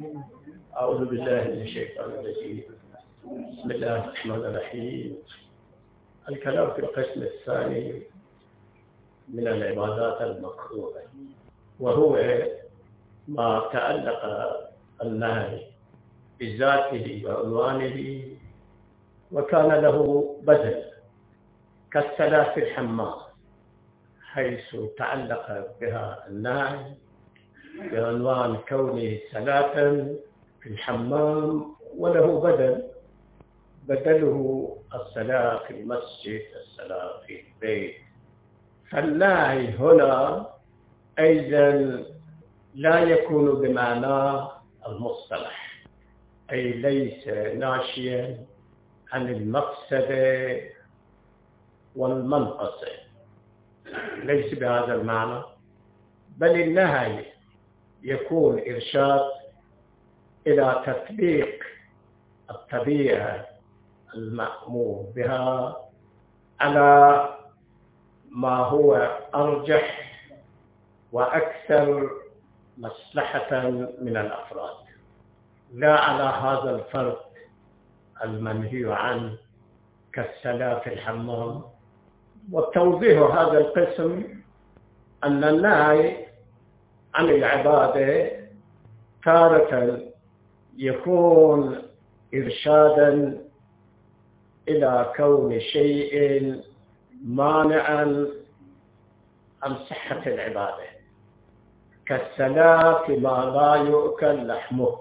أعوذ بالله من الشيطان الرجيم. بسم الله الرحمن الرحيم. الكلام في القسم الثاني من العبادات المكروهة، وهو ما تعلق النهي بذاته وعنوانه وكان له بدل، كالصلاة في الحمام، حيث تعلق بها النهي بعنوان كونه صلاة في الحمام، وله بدله الصلاة في المسجد، الصلاة في البيت. فالنهي هنا أيضا لا يكون بمعنى المصطلح، أي ليس ناشيا عن المقصد والمنقص، ليس بهذا المعنى، بل النهي يكون إرشاد إلى تطبيق الطبيعة المأمور بها على ما هو أرجح وأكثر مصلحة من الأفراد، لا على هذا الفرد المنهي عنه كالصلاة في الحمام. وتوضيح هذا القسم أن النهي عن العبادة تارة يكون إرشادا إلى كون شيء مانعا عن صحة العبادة، كالصلاة فيما لا يؤكل لحمه.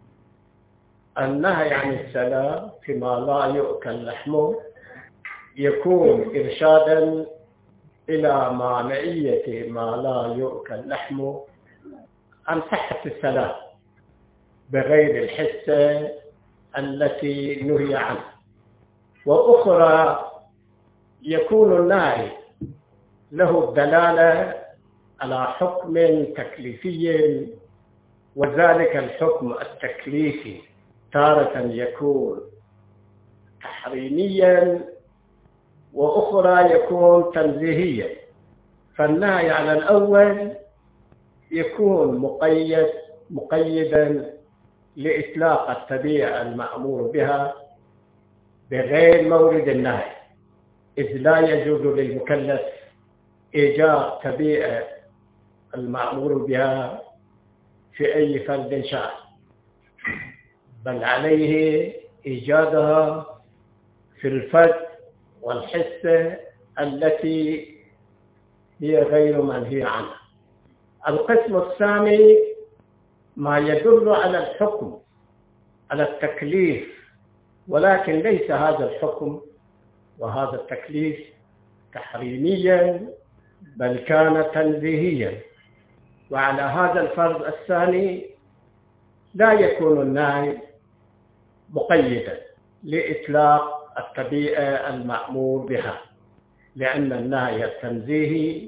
النهي عن الصلاة فيما لا يؤكل لحمه يكون إرشادا إلى مانعية ما لا يؤكل لحمه عن صحة الصلاة بغير الحسة التي نهي عنها. وأخرى يكون النهي له الدلالة على حكم تكليفي، وذلك الحكم التكليفي تارة يكون تحريميا وأخرى يكون تنزيهيا. فالنهي على الأول يكون مقيدا لإطلاق الطبيعة المأمور بها بغير مورد النهي، إذ لا يجوز للمكلف إيجاد طبيعة المأمور بها في أي فرد شاء، بل عليه إيجادها في الفرد والحسة التي هي غير منهي عنها. القسم الثاني ما يدل على الحكم، على التكليف، ولكن ليس هذا الحكم وهذا التكليف تحريميا، بل كان تنزيهيا. وعلى هذا الفرض الثاني لا يكون النهي مقيدا لإطلاق الطبيعة المأمور بها، لأن النهي التنزيهي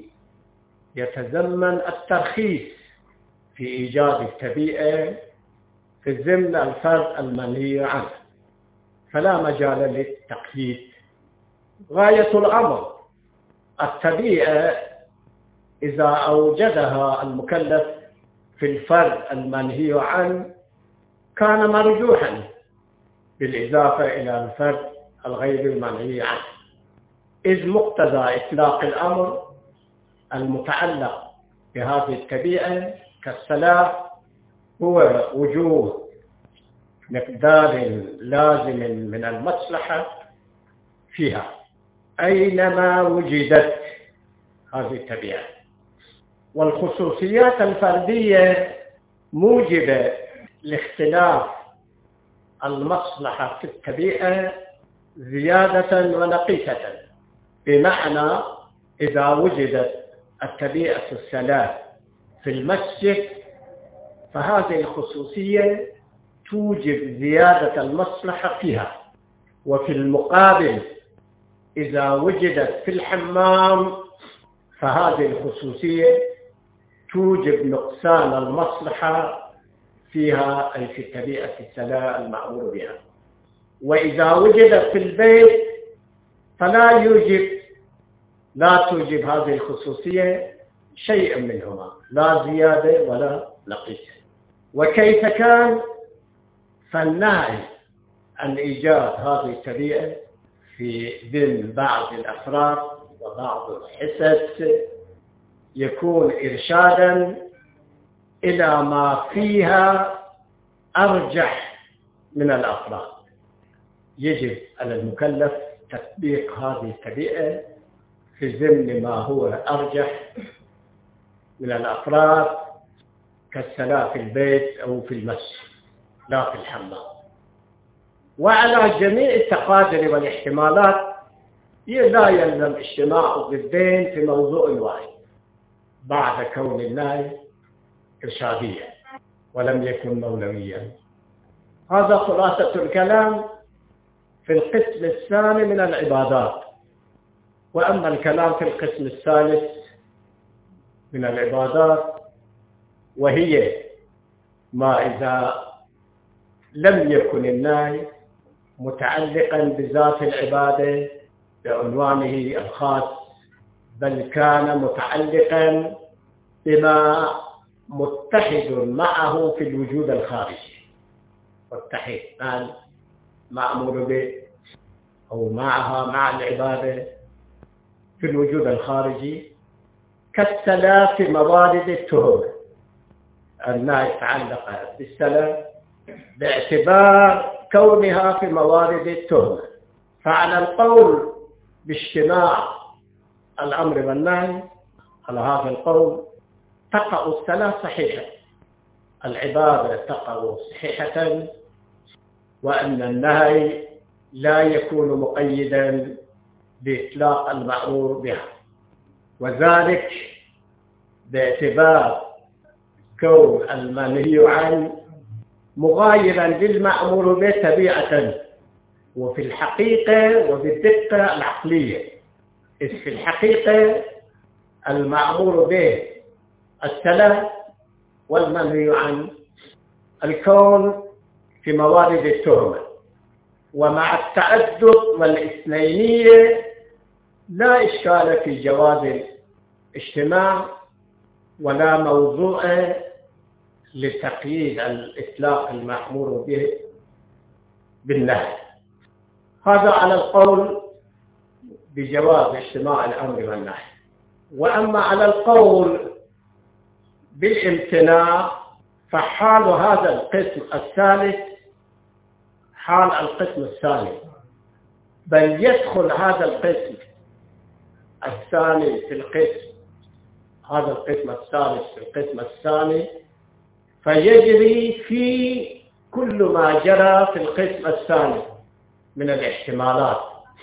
يتضمن الترخيص في إيجاد الطبيعة في ضمن الفرد المنهي عنه، فلا مجال للتقييد. غاية الأمر الطبيعة إذا أوجدها المكلف في الفرد المنهي عنه كان مرجوحا بالإضافة إلى الفرد الغير المنهي عنه، إذ مقتضى إطلاق الأمر المتعلق بهذه الطبيعة كالصلاة هو وجود مقدار لازم من المصلحة فيها أينما وجدت هذه الطبيعة. والخصوصيات الفردية موجبة لاختلاف المصلحة في الطبيعة زيادة ونقيصة، بمعنى إذا وجدت الطبيعة الصلاة في المسجد فهذه الخصوصية توجب زيادة المصلحة فيها، وفي المقابل إذا وجدت في الحمام فهذه الخصوصية توجب نقصان المصلحة فيها، أي في طبيعة الصلاة المأمور بها. وإذا وجدت في البيت فلا توجب هذه الخصوصية شيء منهما، لا زيادة ولا نقص. وكيف كان؟ فالنهي عن إيجاد هذه الطريقة في ذهن بعض الأفراد وبعض الحسد يكون إرشادا إلى ما فيها أرجح من الأفراد. يجب على المكلف تطبيق هذه الطريقة في ضمن ما هو أرجح من الأفراد كالصلاة في البيت أو في المسجد لا في الحمام. وعلى جميع التقادر والاحتمالات لا يلزم اجتماع الضدين في موضوع واحد بعد كون النهي إرشاديا ولم يكن مولويا. هذا خلاصة الكلام في القسم الثاني من العبادات. وأما الكلام في القسم الثالث من العبادات وهي ما إذا لم يكن النهي متعلقا بذات العبادة بعنوانه الخاص، بل كان متعلقا بما متحد معه في الوجود الخارجي. متحد مع مأمور به أو معها مع العبادة في الوجود الخارجي كالصلاة في موارد التهمة. النهي يتعلق بالصلاة باعتبار كونها في موارد التهمة. فعلى القول باجتماع الأمر والنهي على هذا القول تقع الصلاة صحيحة، العبادة تقع صحيحة، وأن النهي لا يكون مقيدا بإطلاق المأمور بها، وذلك باعتبار كون المنهي عنه مغايرا للمأمور به طبيعة وفي الحقيقة وبالدقة العقلية. إذ في الحقيقة المأمور به الصلاة والمنهي عن الكون في موارد التهمة. ومع التعدد والإثنينية لا إشكال في جواز الاجتماع ولا موضوع لتقييد الإطلاق المأمور به بالنهي. هذا على القول بجواز اجتماع الأمر والنهي. وأما على القول بالامتناع فحال هذا القسم الثالث حال القسم الثاني، بل يدخل هذا القسم الثاني في القسم هذا القسم الثالث في القسم الثاني، فيجري في كل ما جرى في القسم الثاني من الاحتمالات.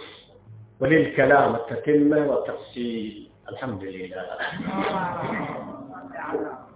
وللكلام التتمة والتفصيل. الحمد لله.